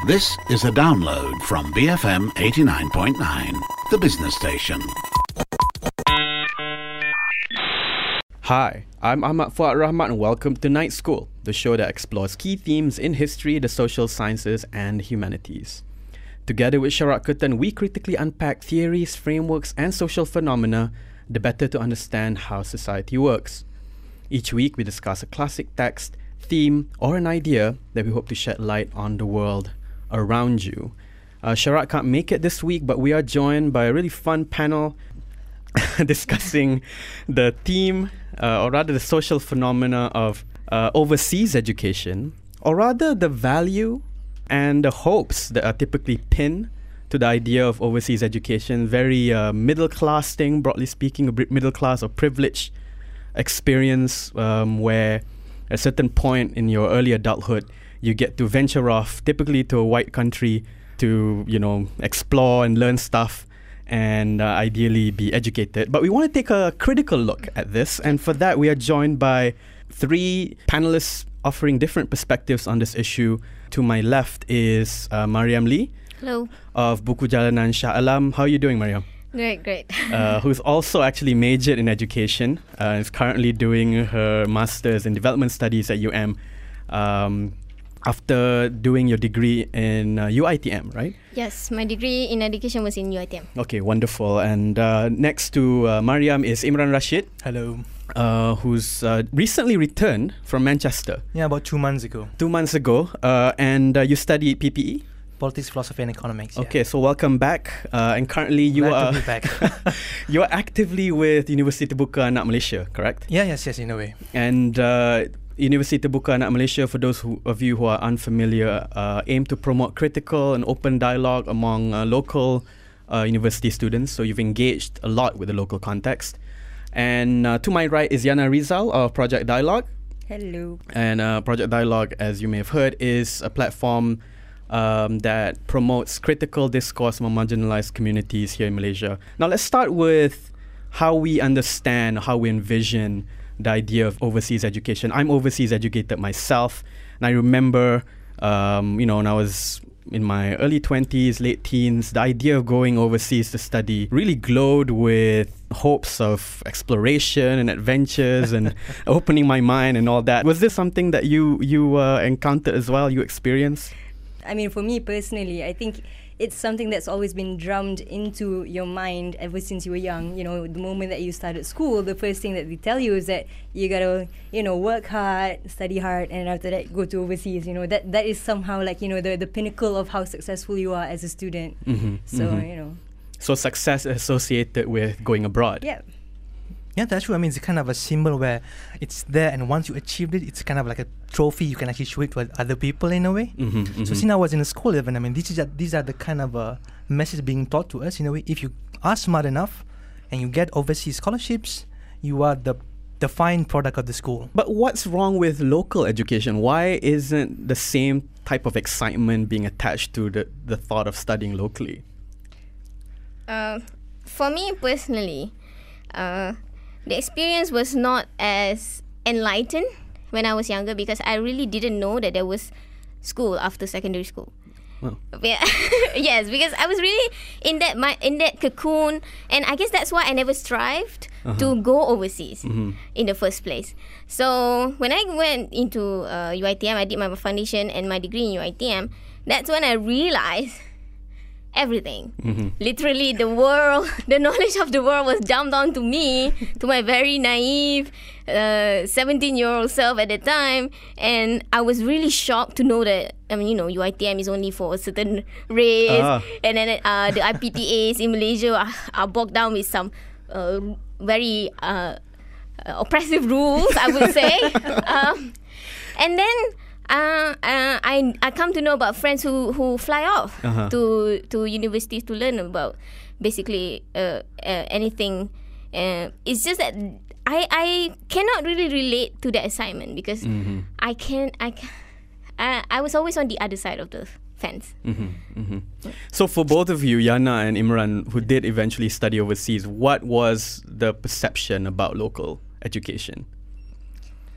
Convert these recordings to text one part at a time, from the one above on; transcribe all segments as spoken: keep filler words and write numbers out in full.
This is a download from B F M eighty-nine point nine, the business station. Hi, I'm Ahmad Fuad Rahmat and welcome to Night School, the show that explores key themes in history, the social sciences and humanities. Together with Sharat Kutan, we critically unpack theories, frameworks and social phenomena, the better to understand how society works. Each week we discuss a classic text, theme or an idea that we hope to shed light on the world around you. Uh, Sharat can't make it this week, but we are joined by a really fun panel discussing the theme, uh, or rather the social phenomena of uh, overseas education, or rather the value and the hopes that are typically pinned to the idea of overseas education. Very uh, middle class thing, broadly speaking, a middle class or privileged experience um, where at a certain point in your early adulthood, you get to venture off, typically to a white country, to, you know, explore and learn stuff and uh, ideally be educated. But we want to take a critical look at this, and for that we are joined by three panelists offering different perspectives on this issue. To my left is uh, Mariam Lee. Hello. Of Buku Jalanan Shah Alam. How are you doing, Mariam? Great, great. uh, who's also actually majored in education, uh, is currently doing her master's in development studies at U M. Um, after doing your degree in uh, U I T M, right? Yes, my degree in education was in U I T M. Okay, wonderful. And uh, next to uh, Mariam is Imran Rashid. Hello. Uh, who's uh, recently returned from Manchester. Yeah, about two months ago. Two months ago. Uh, and uh, you studied P P E? Politics, Philosophy and Economics. Okay, yeah. So welcome back. Uh, and currently you Glad are to be back. you are actively with Universiti Terbuka Anak Malaysia, correct? Yeah, yes, yes, in a way. And uh, Universiti Terbuka Anak Malaysia, for those who, of you who are unfamiliar, uh, aim to promote critical and open dialogue among uh, local uh, university students. So you've engaged a lot with the local context. And uh, to my right is Yana Rizal of Project Dialogue. Hello. And uh, Project Dialogue, as you may have heard, is a platform um, that promotes critical discourse among marginalized communities here in Malaysia. Now let's start with how we understand, how we envision the idea of overseas education. I'm overseas educated myself, and I remember, um, you know, when I was in my early twenties, late teens, the idea of going overseas to study really glowed with hopes of exploration and adventures and opening my mind and all that. Was this something that you you uh, encountered as well, you experienced? I mean, for me personally, I think it's something that's always been drummed into your mind ever since you were young. You know, the moment that you started school, the first thing that they tell you is that you gotta, you know, work hard, study hard, and after that, go to overseas. You know, that that is somehow like, you know, the, the pinnacle of how successful you are as a student. Mm-hmm, so, mm-hmm. you know. So success associated with going abroad. Yeah. Yeah, that's true. I mean, it's kind of a symbol where it's there, and once you achieved it, it's kind of like a trophy. You can actually show it to other people in a way. Mm-hmm, mm-hmm. So since I was in a school even, I mean, these are, these are the kind of uh, message being taught to us in a way. If you are smart enough and you get overseas scholarships, you are the the fine product of the school. But what's wrong with local education? Why isn't the same type of excitement being attached to the, the thought of studying locally? Uh, for me personally, uh, the experience was not as enlightened when I was younger because I really didn't know that there was school after secondary school. Oh. Yeah. Yes, because I was really in that my in that cocoon, and I guess that's why I never strived uh-huh. to go overseas mm-hmm. in the first place. So when I went into uh, U I T M, I did my foundation and my degree in U I T M. That's when I realized everything. Mm-hmm. Literally, the world, the knowledge of the world was dumped onto me, to my very naive uh, seventeen-year-old self at the time. And I was really shocked to know that, I mean, you know, U I T M is only for a certain race. Uh. And then uh, the I P T As in Malaysia are, are bogged down with some uh, very uh, oppressive rules, I would say. um, and then Uh, uh, I I come to know about friends who, who fly off uh-huh. to to universities to learn about basically uh, uh, anything. Uh, it's just that I I cannot really relate to that assignment because mm-hmm. I can I can, I I was always on the other side of the fence. Mm-hmm, mm-hmm. So for both of you, Yana and Imran, who did eventually study overseas, what was the perception about local education?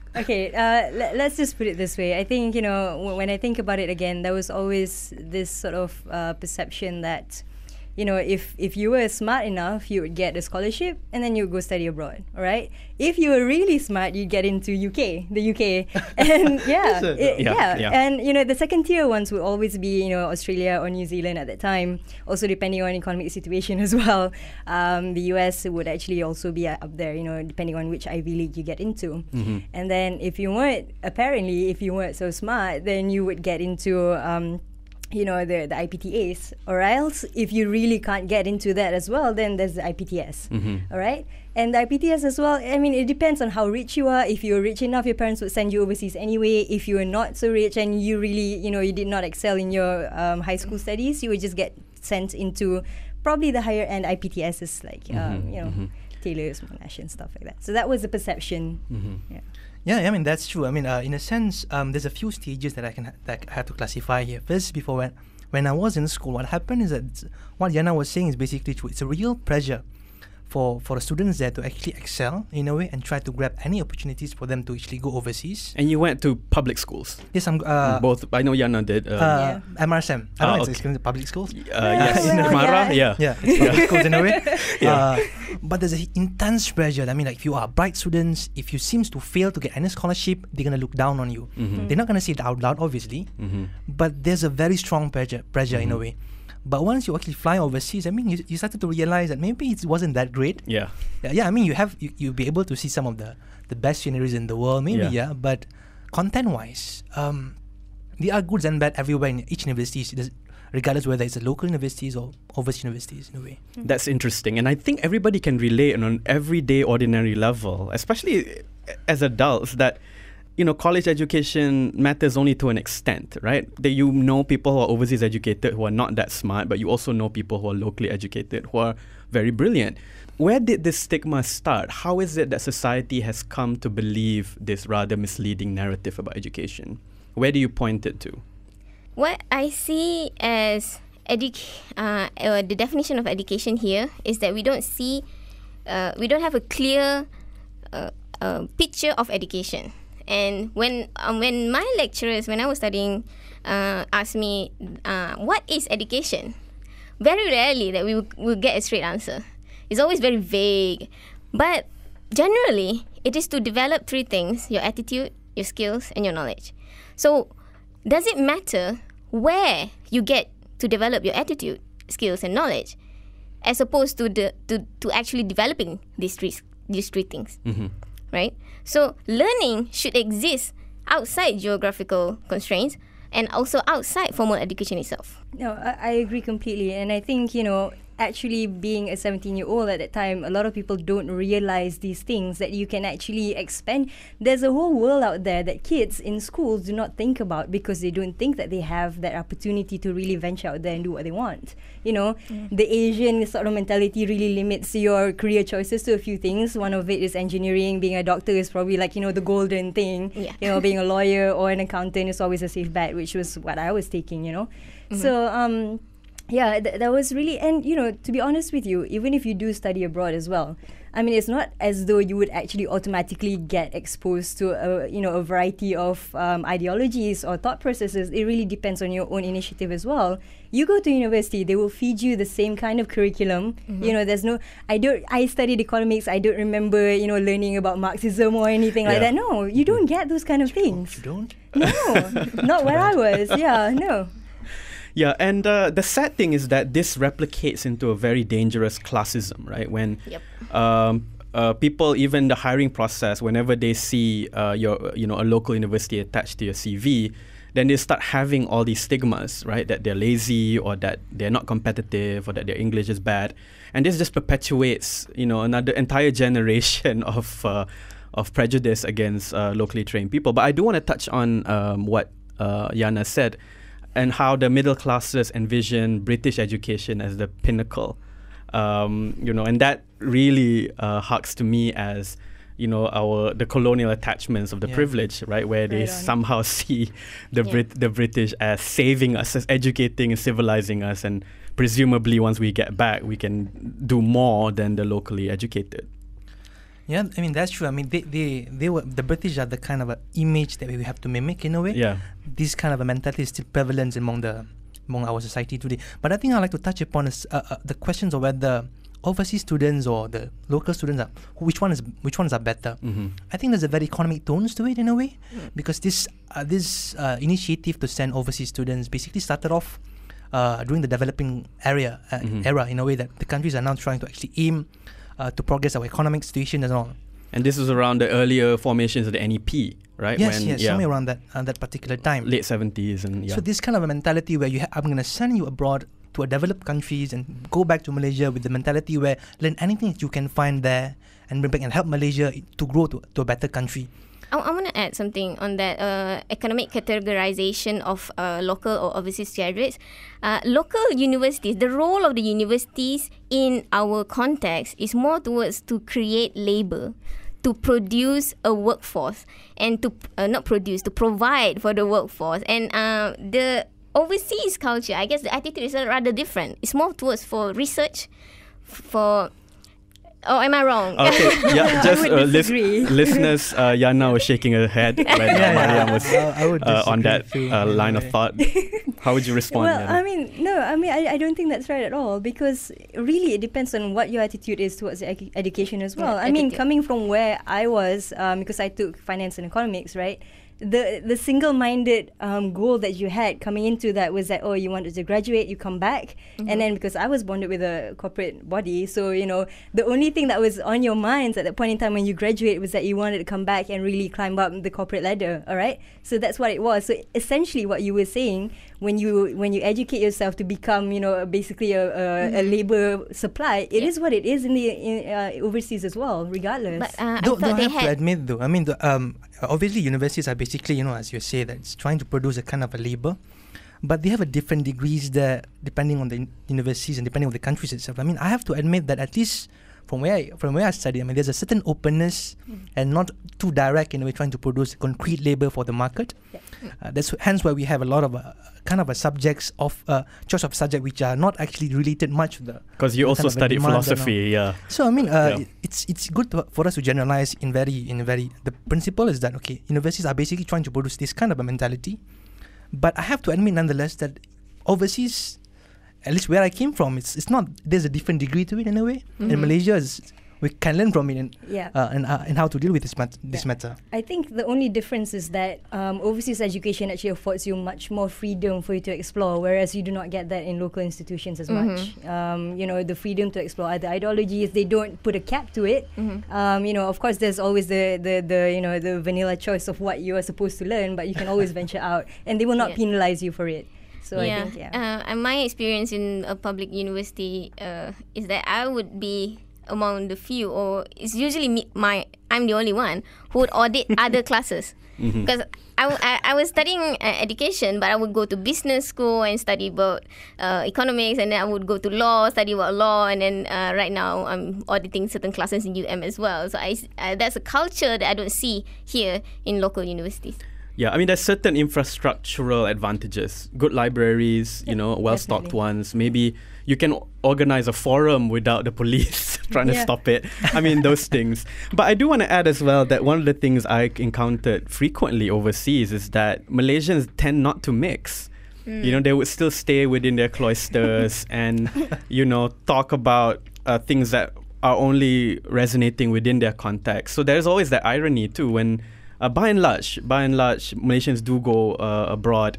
Okay, uh, le- let's just put it this way. I think, you know, w- when I think about it again, there was always this sort of uh, perception that, you know, if, if you were smart enough, you would get a scholarship and then you would go study abroad, all right? If you were really smart, you'd get into U K, the U K. And yeah, it- Yeah, yeah, yeah. And, you know, the second tier ones would always be, you know, Australia or New Zealand at that time, also depending on economic situation as well. Um, the U S would actually also be uh, up there, you know, depending on which Ivy League you get into. And then if you weren't, apparently, if you weren't so smart, then you would get into... Um, you know, the, the I P T As, or else if you really can't get into that as well, then there's the I P T S, all right? And the I P T S as well, I mean, it depends on how rich you are. If you're rich enough, your parents would send you overseas anyway. If you are not so rich and you really, you know, you did not excel in your um, high school studies, you would just get sent into probably the higher end I P T Ss, like, um, you know, Taylor's, Monash and stuff like that. So that was the perception. Yeah. Yeah, I mean that's true. I mean, uh, in a sense, um, there's a few stages that I can ha- that I have to classify here. First, before when when I was in school, what happened is that it's- what Yana was saying is basically true. It's a real pressure for for the students there to actually excel in a way and try to grab any opportunities for them to actually go overseas. And you went to public schools. Yes, I'm uh, Both. I know Yana did. Uh, uh, M R S M. I don't Ah, know, okay. it's, it's public schools. uh, yes. well, Mara, yeah. Yeah, it's public schools in a way. Yeah. Uh, but there's an intense pressure. I mean, like if you are bright students, if you seems to fail to get any scholarship, they're gonna look down on you. They're not gonna say it out loud, obviously, but there's a very strong pressure, pressure in a way. But once you actually fly overseas, I mean, you, you started to realize that maybe it wasn't that great. Yeah. Yeah, yeah, I mean, you have you you'll be able to see some of the the best sceneries in the world, maybe, Yeah. yeah. But content-wise, um, there are goods and bad everywhere in each university, it does- regardless whether it's a local universities or overseas universities, in a way. That's interesting. And I think everybody can relate on an everyday, ordinary level, especially as adults, that, you know, college education matters only to an extent, right? That you know people who are overseas educated who are not that smart, but you also know people who are locally educated who are very brilliant. Where did this stigma start? How is it that society has come to believe this rather misleading narrative about education? Where do you point it to? What I see as educ- uh, uh, the definition of education here is that we don't see, uh, we don't have a clear uh, uh, picture of education. And when um, when my lecturers, when I was studying, uh, asked me, uh, what is education? Very rarely that we will, will get a straight answer. It's always very vague. But generally, it is to develop three things: your attitude, your skills, and your knowledge. So, does it matter where you get to develop your attitude, skills, and knowledge, as opposed to the to, to actually developing these three these three things? Right? So learning should exist outside geographical constraints and also outside formal education itself. No, I, I agree completely. And I think, you know, actually being a seventeen-year-old at that time, a lot of people don't realize these things, that you can actually expand. There's a whole world out there that kids in schools do not think about because they don't think that they have that opportunity to really venture out there and do what they want. You know, the Asian sort of mentality really limits your career choices to a few things. One of it is engineering. Being a doctor is probably like, you know, the golden thing. Yeah. You know, being a lawyer or an accountant is always a safe bet, which was what I was taking, you know. So, um, yeah, th- that was really, and you know, to be honest with you, even if you do study abroad as well, I mean, it's not as though you would actually automatically get exposed to a, you know, a variety of um, ideologies or thought processes. It really depends on your own initiative as well. You go to university, they will feed you the same kind of curriculum. You know, there's no, I don't, I studied economics, I don't remember, you know, learning about Marxism or anything like Yeah. that. No, you don't get those kind of things. You don't? No, not where I was. Yeah, no. Yeah, and uh, the sad thing is that this replicates into a very dangerous classism, right? When Yep. um, uh, people, even the hiring process, whenever they see uh, your, you know, a local university attached to your C V, then they start having all these stigmas, right? That they're lazy, or that they're not competitive, or that their English is bad, and this just perpetuates, you know, another entire generation of uh, of prejudice against uh, locally trained people. But I do want to touch on um, what uh, Yana said, and how the middle classes envision British education as the pinnacle, um, you know, and that really uh, harks to me as, you know, our the colonial attachments of the Yeah. privilege, right, where they Right on. somehow see the Yeah. Brit the British as saving us, as educating and civilizing us, and presumably once we get back, we can do more than the locally educated. Yeah, I mean that's true. I mean they, they, they were the British are the kind of a image that we have to mimic in a way. Yeah. This kind of a mentality is still prevalent among the among our society today. But I think I'd like to touch upon is uh, uh, the questions of whether overseas students or the local students are which one is which ones are better. Mm-hmm. I think there's a very economic tones to it in a way, mm. because this uh, this uh, initiative to send overseas students basically started off uh, during the developing area uh, mm-hmm. era in a way that the countries are now trying to actually aim uh, to progress our economic situation and all. And this was around the earlier formations of the N E P, right? Yes, when, yes, yeah, somewhere around that uh, that particular time. late seventies and yeah. So this kind of a mentality where you ha- I'm going to send you abroad to a developed countries and go back to Malaysia with the mentality where learn anything that you can find there and bring back and help Malaysia to grow to, to a better country. I, I want to add something on that uh, economic categorization of uh, local or overseas graduates. Uh, local universities, the role of the universities in our context is more towards to create labour, to produce a workforce, and to uh, not produce, to provide for the workforce. And uh, the overseas culture, I guess the attitude is rather different. It's more towards for research, f- for... Oh, am I wrong? Okay, yeah, just would uh, lis- disagree. listeners, uh, Yana was shaking her head when Yeah, yeah, Mariam was I- I would uh, on that disagree too, uh, in a line of way. thought. How would you respond? Well, Yana? I mean, no, I mean, I, I don't think that's right at all, because really it depends on what your attitude is towards ec- education as well. Yeah, I mean, attitude. coming from where I was, um, because I took finance and economics, right? The the single-minded um, goal that you had coming into that was that, oh, you wanted to graduate, you come back. Mm-hmm. And then because I was bonded with a corporate body, so, you know, the only thing that was on your minds at that point in time when you graduate was that you wanted to come back and really climb up the corporate ladder, all right? So that's what it was. So essentially what you were saying, when you when you educate yourself to become, you know, basically a, a, Mm-hmm. a labor supply, it Yeah. is what it is in the in, uh, overseas as well, regardless. But uh, I Though, thought though I they have to had... admit though, I mean, the, um, obviously universities are basically, you know, as you say, that it's trying to produce a kind of a labor, but they have a different degrees there depending on the in- universities and depending on the countries itself. I mean, I have to admit that at least from where I, from where I study, I mean, there's a certain openness Mm. and not too direct in a way trying to produce concrete labor for the market. Yeah. Uh, that's hence why we have a lot of uh, kind of a subjects of uh, choice of subject which are not actually related much to the. Because you the also kind of a studied demand and all. philosophy, yeah. So I mean, uh, Yeah. it's it's good to, for us to generalize in very in a very. The principle is that okay, universities are basically trying to produce this kind of a mentality, but I have to admit nonetheless that overseas, at least where I came from, it's it's not. There's a different degree to it in a way. Mhm. In Malaysia, is we can learn from it and yeah. uh, and uh, and how to deal with this mat- this Yeah. matter. I think the only difference is that um, overseas education actually affords you much more freedom for you to explore, whereas you do not get that in local institutions as Mhm. much. Um, you know, the freedom to explore other ideologies, they don't put a cap to it. Mhm. Um, you know, of course, there's always the, the, the you know the vanilla choice of what you are supposed to learn, but you can always venture out, and they will not Yeah. penalize you for it. So I think, yeah. Uh, and my experience in a public university uh, is that I would be among the few, or it's usually me, my I'm the only one who would audit other classes, Mhm. because I, w- I, I was studying uh, education, but I would go to business school and study about uh, economics, and then I would go to law, study about law, and then uh, right now I'm auditing certain classes in U M as well. So I, s- uh, that's a culture that I don't see here in local universities. Yeah, I mean, there's certain infrastructural advantages. Good libraries, you know, well-stocked definitely. ones. Maybe you can o- organize a forum without the police trying to Yeah. stop it. I mean, those things. But I do want to add as well that one of the things I encountered frequently overseas is that Malaysians tend not to mix. You know, they would still stay within their cloisters and, you know, talk about uh, things that are only resonating within their context. So there's always that irony too when... Uh, by and large, by and large, Malaysians do go uh, abroad.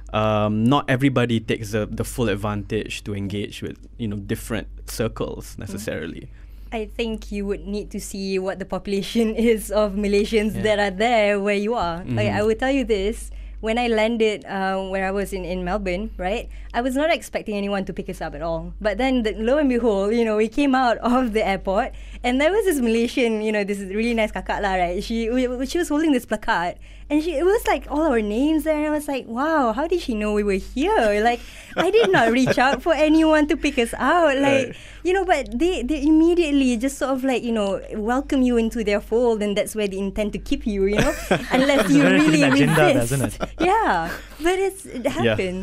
Um, not everybody takes the, the full advantage to engage with, you know, different circles necessarily. I think you would need to see what the population is of Malaysians Yeah. that are there where you are. Like, Mhm. I will tell you this. When I landed, uh, where I was in, in Melbourne, right, I was not expecting anyone to pick us up at all. But then, the, lo and behold, you know, we came out of the airport, and there was this Malaysian, you know, this really nice kakak lah, right? She we, she was holding this placard, and she it was like all our names there, and I was like, wow, how did she know we were here? Like, I did not reach out for anyone to pick us out, like, you know, but they they immediately just sort of like, you know, welcome you into their fold, and that's where they intend to keep you, you know, unless you Very really hidden agenda, resist. doesn't it? Yeah, but it's it happens.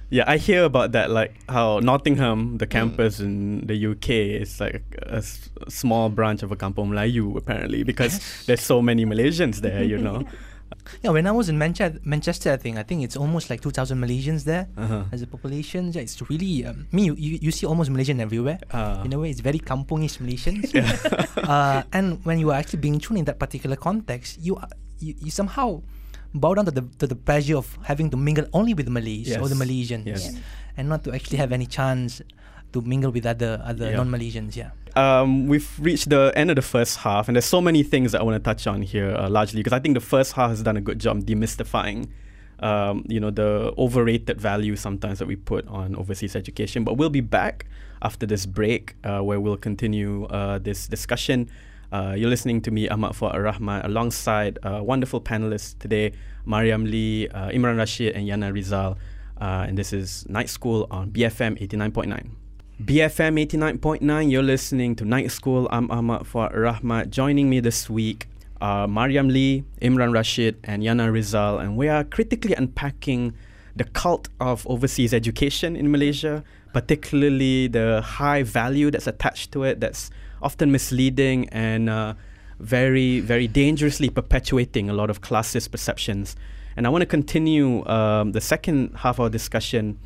Yeah, I hear about that, like how Nottingham, the campus mm. in the U K, is like a, s- a small branch of a Kampung Melayu, apparently, because yes. there's so many Malaysians there, you know. Yeah, when I was in Manchester, Manchester, I think I think it's almost like two thousand Malaysians there uh-huh. as a population. Yeah, it's really um, me. You, you, you see almost Malaysian everywhere. Uh. In a way, it's very kampungish Malaysians. uh, and when you are actually being thrown in that particular context, you are, you, you somehow bow down to the to the pressure of having to mingle only with Malays yes. or the Malaysians, yes. yeah. and not to actually have any chance to mingle with other other yeah. non-Malaysians. Yeah. Um, we've reached the end of the first half, and there's so many things that I want to touch on here, uh, largely because I think the first half has done a good job demystifying, um, you know, the overrated value sometimes that we put on overseas education. But we'll be back after this break, uh, where we'll continue uh, this discussion. Uh, you're listening to me, Ahmad Fuad Ar-Rahman, alongside uh, wonderful panelists today, Mariam Lee, uh, Imran Rashid, and Yana Rizal. Uh, and this is Night School on B F M eighty-nine point nine. B F M eighty-nine point nine, you're listening to Night School. I'm Ahmad Fuad Ar-Rahman. Joining me this week are Mariam Lee, Imran Rashid, and Yana Rizal. And we are critically unpacking the cult of overseas education in Malaysia, particularly the high value that's attached to it, that's often misleading and uh, very, very dangerously perpetuating a lot of classist perceptions. And I want to continue um, the second half of our discussion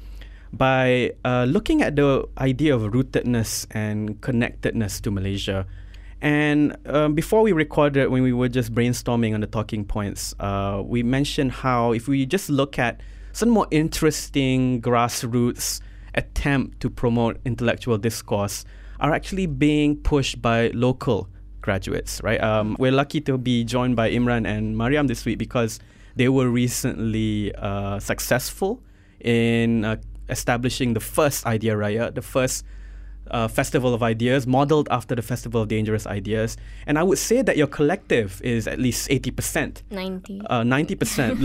by uh, looking at the idea of rootedness and connectedness to Malaysia. And um, before we recorded, when we were just brainstorming on the talking points, uh, we mentioned how if we just look at some more interesting grassroots attempt to promote intellectual discourse are actually being pushed by local graduates, right? Um, we're lucky to be joined by Imran and Mariam this week because they were recently uh, successful in uh, establishing the first Idea Raya, the first uh, Festival of Ideas, modeled after the Festival of Dangerous Ideas. And I would say that your collective is at least eighty percent. ninety. Uh, ninety percent.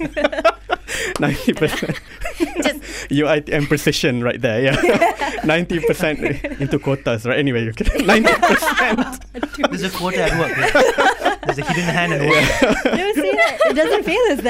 ninety percent. Just you and precision right there, yeah. ninety percent into quotas, right? Anyway, you can ninety percent. There's a quota at work. Yeah. There's a hidden hand at work. Don't say that. It doesn't feel as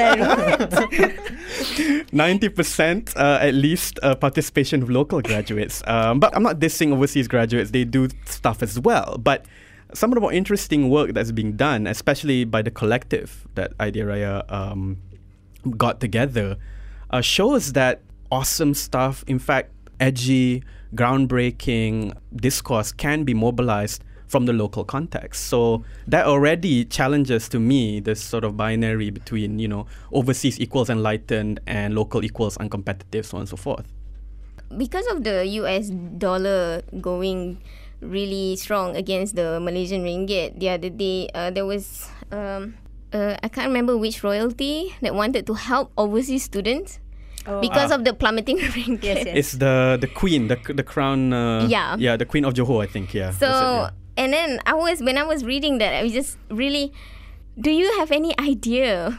that. ninety percent uh, at least uh, participation of local graduates. Um, but I'm not dissing overseas graduates. They do stuff as well. But some of the more interesting work that's being done, especially by the collective that Idea Raya um, got together, uh, shows that awesome stuff, in fact, edgy, groundbreaking discourse can be mobilized from the local context. So that already challenges to me this sort of binary between, you know, overseas equals enlightened and local equals uncompetitive, so on and so forth. Because of the U S dollar going really strong against the Malaysian ringgit, the other day uh, there was, um, uh, I can't remember which royalty that wanted to help overseas students. Oh. Because ah. of the plummeting ringgit. Yes, yes. It's the the queen, the the crown. Uh, yeah, yeah, the Queen of Johor, I think. Yeah. So it, yeah. and then I was when I was reading that, I was just really. Do you have any idea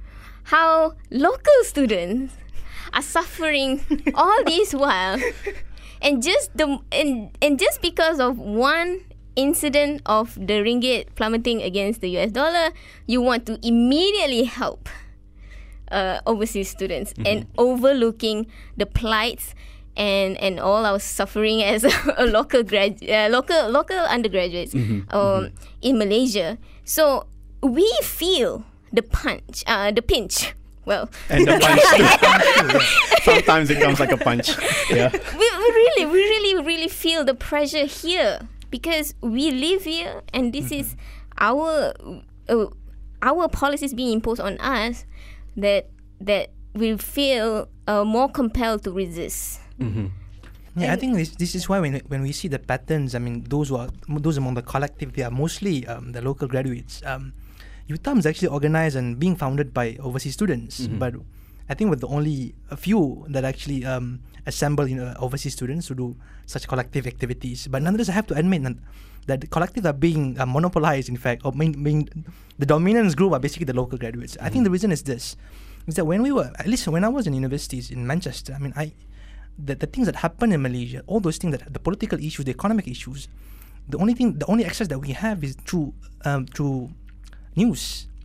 how local students are suffering all this while, and just the and and just because of one incident of the ringgit plummeting against the U S dollar, you want to immediately help Uh, overseas students, mm-hmm. and overlooking the plights and and all our suffering as a, a local grad uh, local local undergraduates mm-hmm. Um, mm-hmm. in Malaysia. So we feel the punch, uh, the pinch. Well, and the punch too. Sometimes it comes like a punch. Yeah. We, we really, we really, really feel the pressure here because we live here, and this mm-hmm. is our uh, our policies being imposed on us. That that we feel uh, more compelled to resist. Mm-hmm. Yeah, I think this this is why when when we see the patterns, I mean, those who are those among the collective, they are mostly um, the local graduates. Um, U T A M is actually organized and being founded by overseas students, mm-hmm. but I think with the only a few that actually um, assemble, you know, overseas students to do such collective activities. But nonetheless, I have to admit that, that the collectives are being uh, monopolized, in fact, or being, being the dominance group are basically the local graduates. Mm-hmm. I think the reason is this, is that when we were, at least when I was in universities in Manchester, I mean, I the, the things that happen in Malaysia, all those things, that the political issues, the economic issues, the only thing, the only access that we have is through um, through news.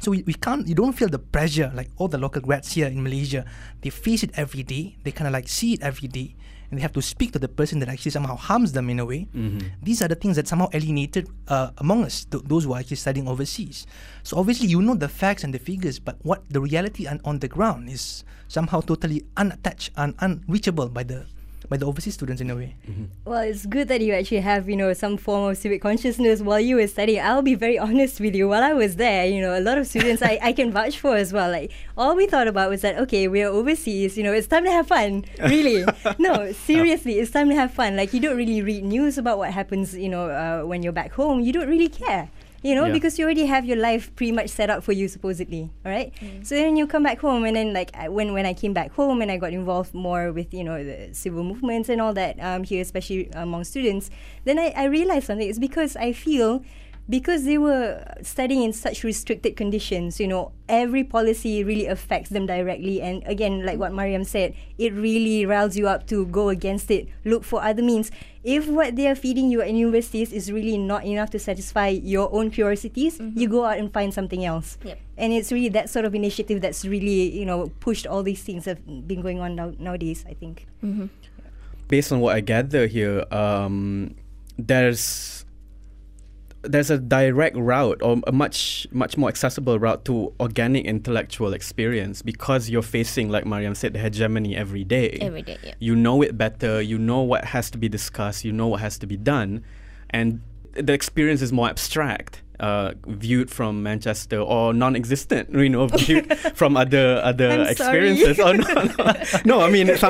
So we, we can't, you don't feel the pressure like all the local grads here in Malaysia. They face it every day. They kind of like see it every day. And they have to speak to the person that actually somehow harms them in a way. Mm-hmm. These are the things that somehow alienated uh, among us, th- those who are actually studying overseas. So obviously you know the facts and the figures, but what the reality on, on the ground is somehow totally unattached and unreachable by the by the overseas students in a way. Mm-hmm. Well, it's good that you actually have, you know, some form of civic consciousness while you were studying. I'll be very honest with you. While I was there, you know, a lot of students I, I can vouch for as well. Like, all we thought about was that, okay, we're overseas, you know, it's time to have fun. Really. No, seriously, it's time to have fun. Like, you don't really read news about what happens, you know, uh, when you're back home. You don't really care. You know, yeah. because you already have your life pretty much set up for you, supposedly, all right? Mm. So then you come back home, and then, like, I, when, when I came back home and I got involved more with, you know, the civil movements and all that um, here, especially among students, then I, I realized something. It's because I feel, because they were studying in such restricted conditions, you know, every policy really affects them directly. And again, like what Mariam said, it really riles you up to go against it, look for other means. If what they are feeding you at universities is really not enough to satisfy your own curiosities, mm-hmm. you go out and find something else. Yep. And it's really that sort of initiative that's really, you know, pushed all these things that have been going on now, nowadays, I think. Mm-hmm. Based on what I gather here, um, there's there's a direct route, or a much much more accessible route to organic intellectual experience, because you're facing, like Mariam said, the hegemony every day. Every day, yeah. You know it better, you know what has to be discussed, you know what has to be done, and the experience is more abstract, uh, viewed from Manchester, or non-existent, you know, viewed from other other I'm experiences. Oh no, no, no. I mean, it's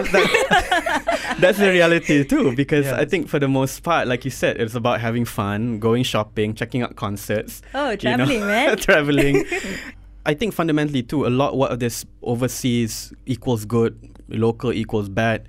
that, that's the reality too. Because yes. I think for the most part, like you said, it's about having fun, going shopping, checking out concerts. Oh, traveling, you know, man! traveling. I think fundamentally too, a lot what of this overseas equals good, local equals bad,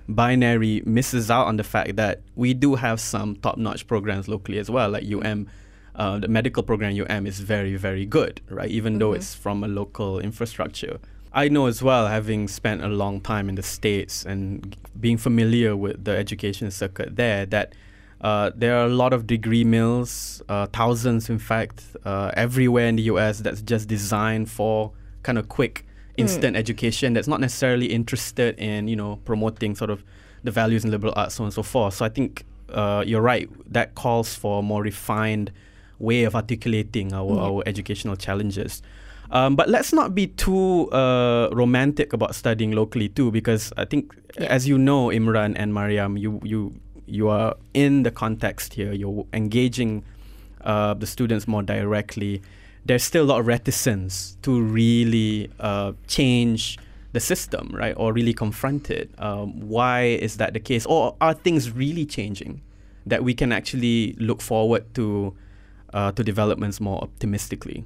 binary misses out on the fact that we do have some top-notch programs locally as well, like U M. Uh, the medical program U M is very, very good, right? Even mm-hmm. though it's from a local infrastructure. I know as well, having spent a long time in the States and being familiar with the education circuit there, that uh, there are a lot of degree mills, uh, thousands in fact, uh, everywhere in the U S that's just designed for kind of quick, instant mm. education that's not necessarily interested in, you know, promoting sort of the values in liberal arts, so on and so forth. So I think uh, you're right, that calls for a more refined way of articulating our, mm. our educational challenges. Um, but let's not be too uh, romantic about studying locally too, because I think, yeah. as you know, Imran and Mariam, you you you are in the context here. You're engaging uh, the students more directly. There's still a lot of reticence to really uh, change the system, right, or really confront it. Um, why is that the case, or are things really changing that we can actually look forward to uh, to developments more optimistically?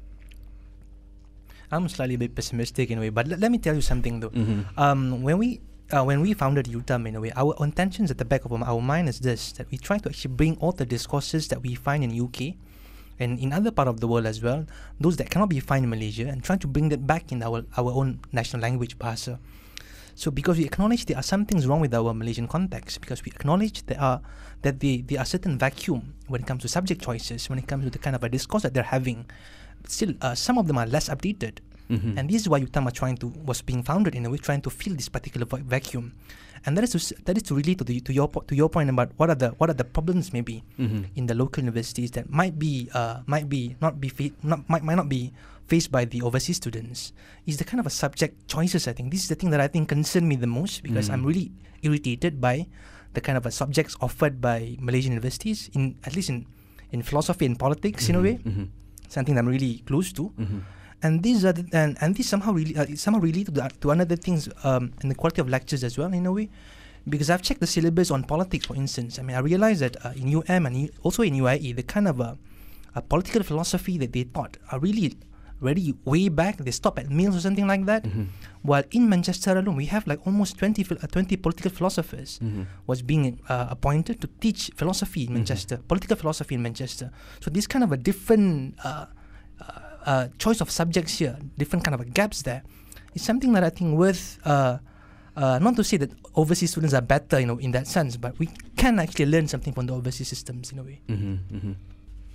I'm slightly a bit pessimistic in a way, but l- let me tell you something though. Mm-hmm. Um, when we uh, when we founded U T A M in a way, our intentions at the back of our mind is this: that we try to actually bring all the discourses that we find in U K and in other part of the world as well, those that cannot be found in Malaysia, and try to bring that back in our our own national language, Bahasa. So because we acknowledge there are some things wrong with our Malaysian context, because we acknowledge there are that they, there are certain vacuum when it comes to subject choices, when it comes to the kind of a discourse that they're having. Still, uh, some of them are less updated. Mm-hmm. And this is why U T A M are trying to was being founded in a way, trying to fill this particular va- vacuum, and that is to that is to relate to the, to your po- to your point about what are the what are the problems maybe mm-hmm. in the local universities that might be uh, might be not be fa- not might, might not be faced by the overseas students. Is the kind of a subject choices. I think this is the thing that I think concern me the most, because mm-hmm. I'm really irritated by the kind of a subjects offered by Malaysian universities, in at least in in philosophy and politics mm-hmm. in a way, mm-hmm. something that I'm really close to. Mm-hmm. And these are the, and, and these somehow really uh, somehow relate to the, to another things um, in the quality of lectures as well in a way, because I've checked the syllabus on politics, for instance. I mean, I realized that uh, in U M and U, also in U I E, the kind of a, a political philosophy that they taught are really really way back. They stop at Mills or something like that. Mm-hmm. While in Manchester alone, we have like almost twenty, uh, twenty political philosophers mm-hmm. was being uh, appointed to teach philosophy in Manchester, mm-hmm. political philosophy in Manchester. So this kind of a different uh, uh, uh, choice of subjects here, different kind of a gaps there, is something that I think worth. Uh, uh, not to say that overseas students are better, you know, in that sense, but we can actually learn something from the overseas systems in a way. Mm-hmm, mm-hmm.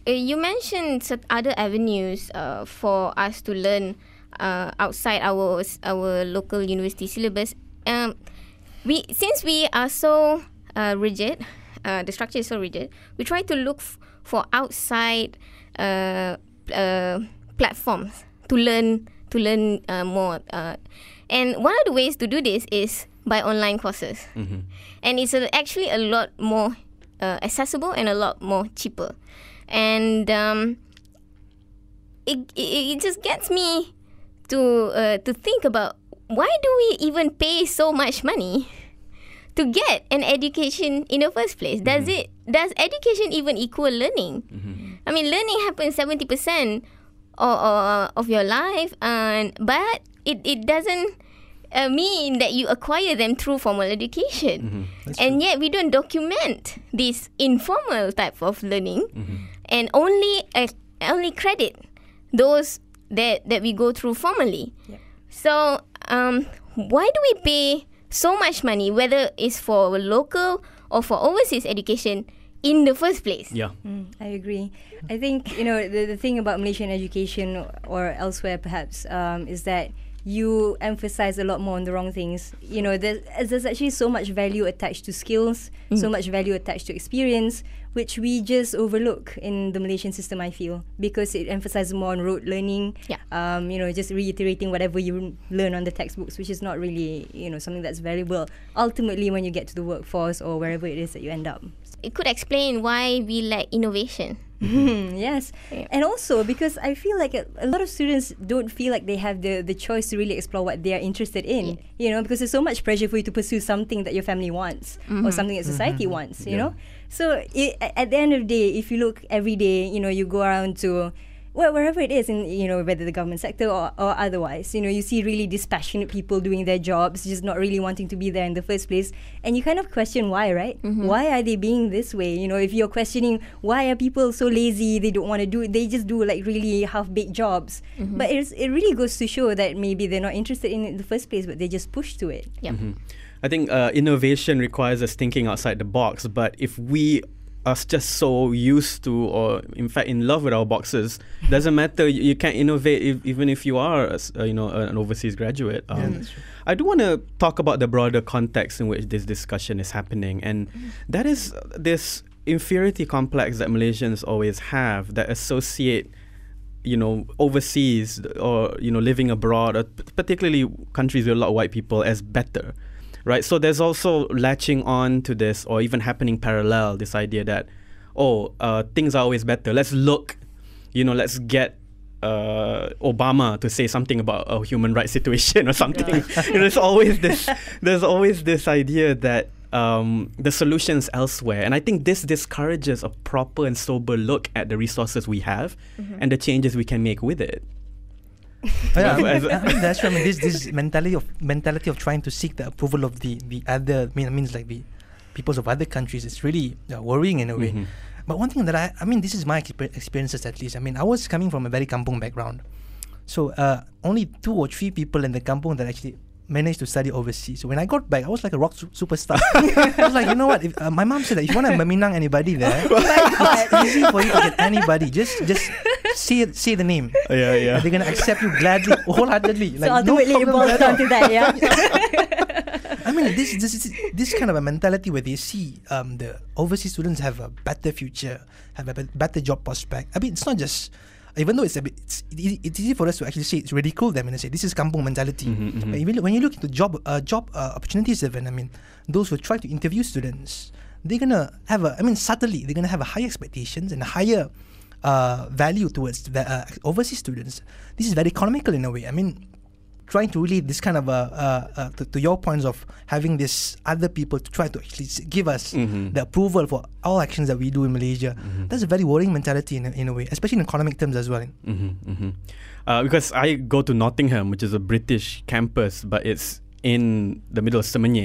uh, you mentioned cer- other avenues uh, for us to learn uh, outside our our local university syllabus. Um, we since we are so uh, rigid, uh, the structure is so rigid. We try to look f- for outside uh, uh, platforms to learn to learn uh, more. Uh, and one of the ways to do this is by online courses, mm-hmm. and it's a, actually a lot more uh, accessible and a lot more cheaper. And um, it, it it just gets me to uh, to think about, why do we even pay so much money to get an education in the first place? Does mm-hmm. it does education even equal learning? Mm-hmm. I mean, learning happens seventy percent of, of, of your life, and but it, it doesn't uh, mean that you acquire them through formal education. Mm-hmm. And true. Yet we don't document this informal type of learning, mm-hmm. and only uh, only credit those that, that we go through formally. Yep. So um, why do we pay so much money, whether it's for local or for overseas education, in the first place? Yeah, mm, I agree. I think, you know, the, the thing about Malaysian education or elsewhere perhaps um, is that you emphasize a lot more on the wrong things. You know, there's, there's actually so much value attached to skills, mm. so much value attached to experience, which we just overlook in the Malaysian system, I feel, because it emphasizes more on rote learning. Yeah. Um, you know, just reiterating whatever you learn on the textbooks, which is not really, you know, something that's valuable ultimately when you get to the workforce or wherever it is that you end up. It could explain why we lack innovation. Yes. Yeah. And also because I feel like a, a lot of students don't feel like they have the, the choice to really explore what they are interested in, yeah. you know, because there's so much pressure for you to pursue something that your family wants, mm-hmm. or something that society mm-hmm. wants, you yeah. know. So it, at the end of the day, if you look every day, you know, you go around to well, wherever it is, in, you know, whether the government sector or, or otherwise, you know, you see really dispassionate people doing their jobs, just not really wanting to be there in the first place. And you kind of question why, right? Mm-hmm. Why are they being this way? You know, if you're questioning why are people so lazy, they don't want to do it, they just do like really half-baked jobs. Mm-hmm. But it's, it really goes to show that maybe they're not interested in it in the first place, but they just push to it. Yeah. Mm-hmm. I think uh, innovation requires us thinking outside the box, but if we are just so used to, or in fact in love with our boxes, doesn't matter, you, you can't innovate if, even if you are a, uh, you know an overseas graduate. Um, yeah, that's true. I do want to talk about the broader context in which this discussion is happening, and that is this inferiority complex that Malaysians always have, that associate you know overseas or you know living abroad, or particularly countries with a lot of white people, as better. Right, so there's also latching on to this, or even happening parallel, this idea that, oh, uh, things are always better. Let's look, you know, let's get uh, Obama to say something about a human rights situation or something. You know, there's always this, there's always this idea that um, the solution's elsewhere, and I think this discourages a proper and sober look at the resources we have, mm-hmm. and the changes we can make with it. Oh, yeah, I mean, I mean, that's true. I mean, this this mentality of mentality of trying to seek the approval of the the other, I mean, means like the peoples of other countries. It's really uh, worrying in a way. Mm-hmm. But one thing that I, I mean, this is my experiences at least. I mean, I was coming from a very kampung background, so uh, only two or three people in the kampung that actually managed to study overseas. So when I got back, I was like a rock su- superstar. I was like, you know what? If, uh, my mom said that if you want to meminang anybody there, it's easy for you to get anybody. Just just say say the name. Yeah, yeah. They're gonna accept you gladly, wholeheartedly. So like, ultimately, no it boils down to that, yeah. I mean, this this this kind of a mentality where they see um, the overseas students have a better future, have a better job prospect. I mean, it's not just. Even though it's a bit, it's, it's easy for us to actually say it's ridicule them and say this is kampung mentality. Mm-hmm, mm-hmm. But even when you look into job uh, job uh, opportunities, even I mean, those who try to interview students, they're gonna have a, I mean, subtly they're gonna have a higher expectations and a higher uh, value towards the uh, overseas students. This is very economical in a way. I mean, trying to really this kind of uh, uh, uh, to, to your points of having this other people to try to actually give us mm-hmm. the approval for all actions that we do in Malaysia. Mm-hmm. That's a very worrying mentality in a, in a way, especially in economic terms as well. Mm-hmm, mm-hmm. Uh, because I go to Nottingham, which is a British campus, but it's in the middle of Semenyih,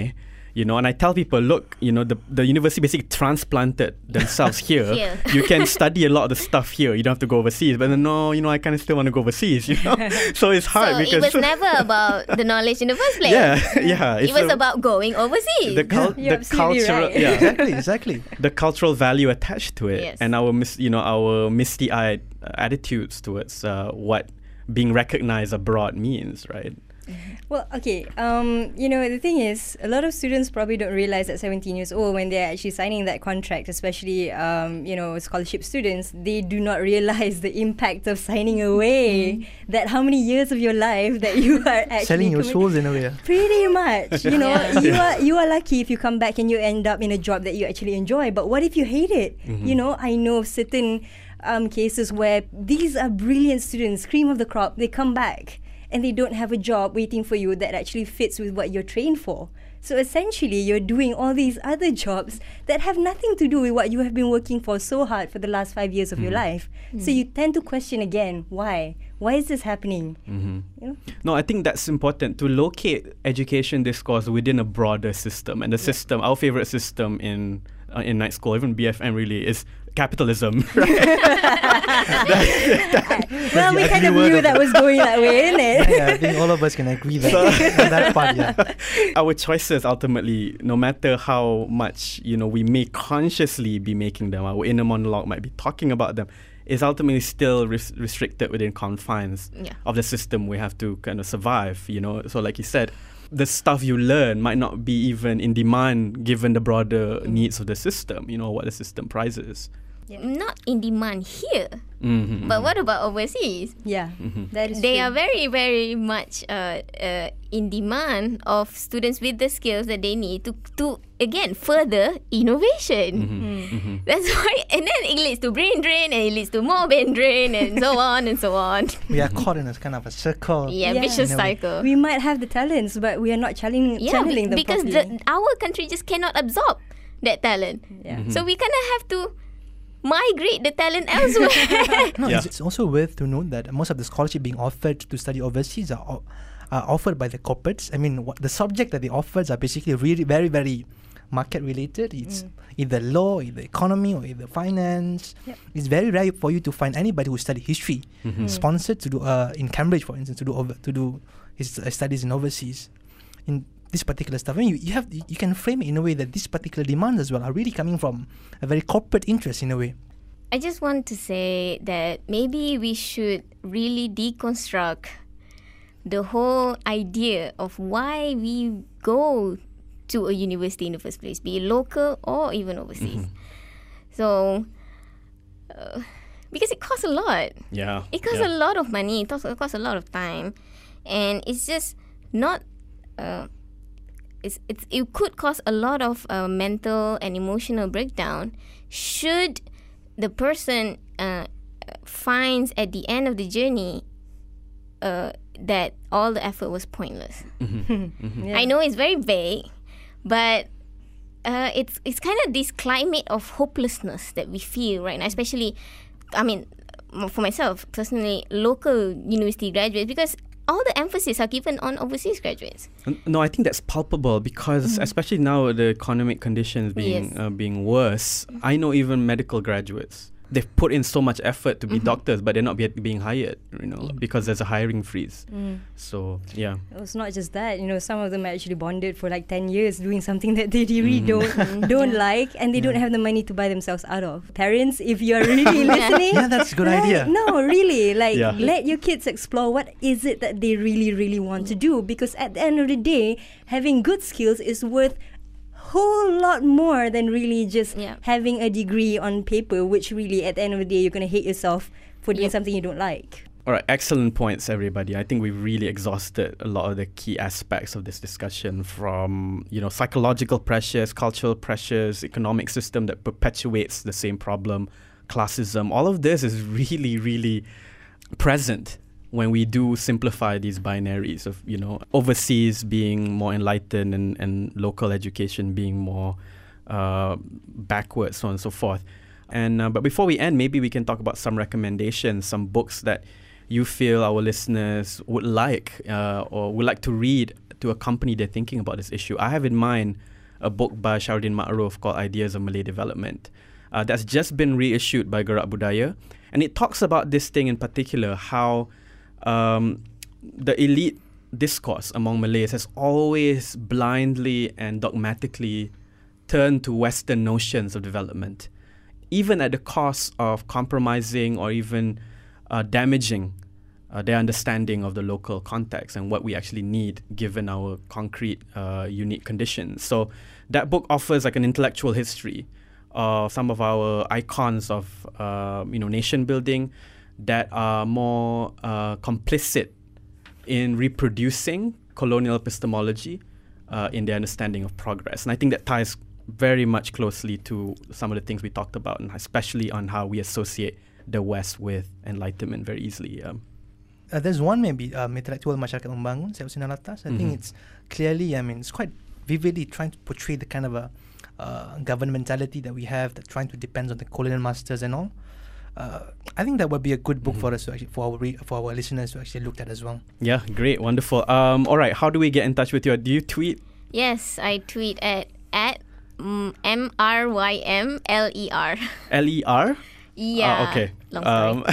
You know, and I tell people, look, you know, the, the university basically transplanted themselves here. Here. You can study a lot of the stuff here. You don't have to go overseas. But then, no, you know, I kind of still want to go overseas, you know. So it's hard So because... it was never about the knowledge in the first place. Yeah, yeah. It it's was a- about going overseas. the, cul- You're the absolutely cultural... right. Yeah. Exactly, exactly. The cultural value attached to it, Yes. and our mis- you know our misty-eyed uh, attitudes towards uh, what being recognized abroad means, right? Well, okay. Um, you know, the thing is, a lot of students probably don't realize at seventeen years old when they're actually signing that contract, especially, um, you know, scholarship students, they do not realize the impact of signing away that how many years of your life that you are actually Selling your commi- souls in a way. Pretty much, you know, Yeah. you are you are lucky if you come back and you end up in a job that you actually enjoy. But what if you hate it? You know, I know of certain um, cases where these are brilliant students, cream of the crop. They come back and they don't have a job waiting for you that actually fits with what you're trained for. So essentially, you're doing all these other jobs that have nothing to do with what you have been working for so hard for the last five years of your life. So you tend to question again, why? Why is this happening? Mm-hmm. You know? No, I think that's important to locate education discourse within a broader system, and the system, our favorite system in uh, in night school, even B F M, really is capitalism. Right? Well, we the kind of ugly word knew of that it. was going that way, isn't it? Yeah, yeah, I think all of us can agree that on that part. Yeah. Our choices ultimately, no matter how much you know we may consciously be making them, our inner monologue might be talking about them, is ultimately still res- restricted within confines Yeah. of the system we have to kind of survive. You know, so like you said, the stuff you learn might not be even in demand given the broader needs of the system. You know what the system prizes. Not in demand here, Mm-hmm. but what about overseas? Yeah, that is They true. are very, very much uh, uh, in demand of students with the skills that they need to, to again, further innovation. Mm-hmm. That's why, and then it leads to brain drain, and it leads to more brain drain, and so on and so on. We are caught in a kind of a circle. Yeah, Yeah. vicious In a way. cycle. We might have the talents, but we are not channeling, yeah, channeling be- them because properly. the, our country just cannot absorb that talent. Yeah. So we kind of have to migrate the talent elsewhere. No, Yeah. it's, it's also worth to note that most of the scholarship being offered to study overseas are, o- are offered by the corporates. I mean, what, the subject that they offers are basically really very, very market related. It's either law, either economy, or either finance. Yep. It's very rare for you to find anybody who study history sponsored to do uh, in Cambridge, for instance, to do over, to do his uh, studies in overseas. In this particular stuff, I mean, you, you have you can frame it in a way that this particular demands as well are really coming from a very corporate interest in a way. I just want to say that maybe we should really deconstruct the whole idea of why we go to a university in the first place, be it local or even overseas. So, uh, because it costs a lot. Yeah. It costs a yeah. lot of money. It costs, it costs a lot of time, and it's just not. Uh, it's, it's it could cause a lot of uh, mental and emotional breakdown. Should the person uh, finds at the end of the journey uh, that all the effort was pointless. Yeah. I know it's very vague, but uh, it's it's kind of this climate of hopelessness that we feel right now, especially, I mean, m- for myself personally, local university graduates, because all the emphasis are given on overseas graduates. N- No, I think that's palpable because especially now the economic conditions being Yes. uh, being worse. I know even medical graduates, they've put in so much effort to be doctors, but they're not be- being hired. You know, because there's a hiring freeze. So yeah, It's not just that, you know, some of them are actually bonded for like ten years doing something that they really don't don't like, and they don't have the money to buy themselves out of. Parents, if you're really listening, Yeah, that's a good like, idea. No, really, like Yeah. let your kids explore what is it that they really, really want to do, because at the end of the day, having good skills is worth whole lot more than really just Yeah. having a degree on paper, which really at the end of the day you're gonna hate yourself for doing Yep. something you don't like. all right, excellent points, everybody. I think we've really exhausted a lot of the key aspects of this discussion, from you know psychological pressures, cultural pressures, economic system that perpetuates the same problem, classism. All of this is really, really present when we do simplify these binaries of, you know, overseas being more enlightened and, and local education being more uh, backwards, so on and so forth. And uh, but before we end, maybe we can talk about some recommendations, some books that you feel our listeners would like uh, or would like to read to accompany their thinking about this issue. I have in mind a book by Shahruddin Ma'ruf called Ideas of Malay Development. Uh, that's just been reissued by Gerak Budaya. And it talks about this thing in particular, how um, the elite discourse among Malays has always blindly and dogmatically turned to Western notions of development, even at the cost of compromising or even uh, damaging uh, their understanding of the local context and what we actually need given our concrete, uh, unique conditions. So that book offers like an intellectual history of some of our icons of uh, you know nation building that are more uh, complicit in reproducing colonial epistemology uh, in their understanding of progress. And I think that ties very much closely to some of the things we talked about, and especially on how we associate the West with Enlightenment very easily. Um, uh, there's one maybe um, Intellectual Masyarakat Membangun, Syed Hussein Alatas. I mm-hmm. think it's clearly, I mean, it's quite vividly trying to portray the kind of a uh, government mentality that we have, that trying to depend on the colonial masters and all. Uh, I think that would be a good book mm-hmm. for us to actually, for our re- for our listeners to actually look at as well. Yeah, great, wonderful. Um, all right, how do we get in touch with you? Do you tweet? Yes, I tweet at at M R Y M L E R. L E R? Yeah. Uh, okay. Long story. Um,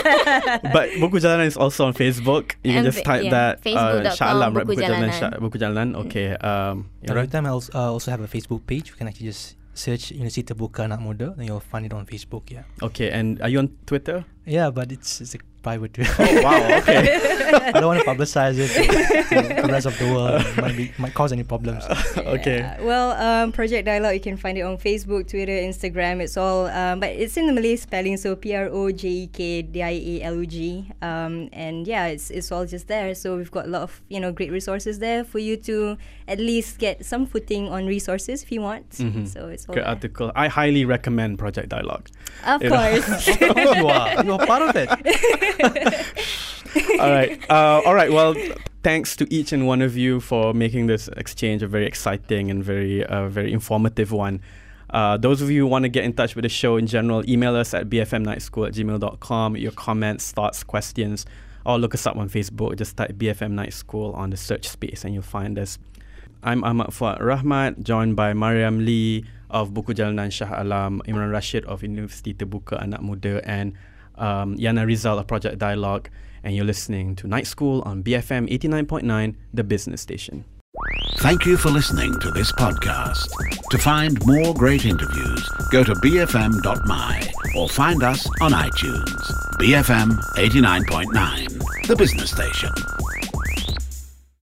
but Buku Jalanan is also on Facebook. You can And just type yeah, that. Facebook dot com, Shah Alam, right? Buku Jalanan. Shah, Buku Jalanan. Okay. Um, yeah, right. Time I also, uh, also have a Facebook page. You can actually just search Universiti Terbuka Anak Muda, then you'll find it on Facebook. Yeah. Okay. And are you on Twitter? Yeah, but it's it's a private Twitter. Oh wow. Okay. I don't want to publicize it to, to the rest of the world. It might be might cause any problems. Okay. Yeah. Well, um, Project Dialogue, you can find it on Facebook, Twitter, Instagram. It's all, um, but it's in the Malay spelling, so P R O J E K D I A L U G. Um, and yeah, it's it's all just there. So we've got a lot of you know great resources there for you to at least get some footing on resources if you want. Mm-hmm. So it's all great there. article. I highly recommend Project Dialogue. Of you course. you are you are part of it. all right. Uh, all right. Well, thanks to each and one of you for making this exchange a very exciting and very, uh, very informative one. Uh, those of you who want to get in touch with the show in general, email us at b f m night school at gmail dot com. Your comments, thoughts, questions, or look us up on Facebook. Just type B F M Night School on the search space and you'll find us. I'm Ahmad Fuad Rahmat, joined by Mariam Lee of Buku Jalanan Shah Alam, Imran Rashid of Universiti Terbuka Anak Muda, and um, Yana Rizal of Project Dialogue. And you're listening to Night School on B F M eighty-nine point nine, the business station. Thank you for listening to this podcast. To find more great interviews, go to b f m dot m y or find us on iTunes. B F M eighty-nine point nine, the business station.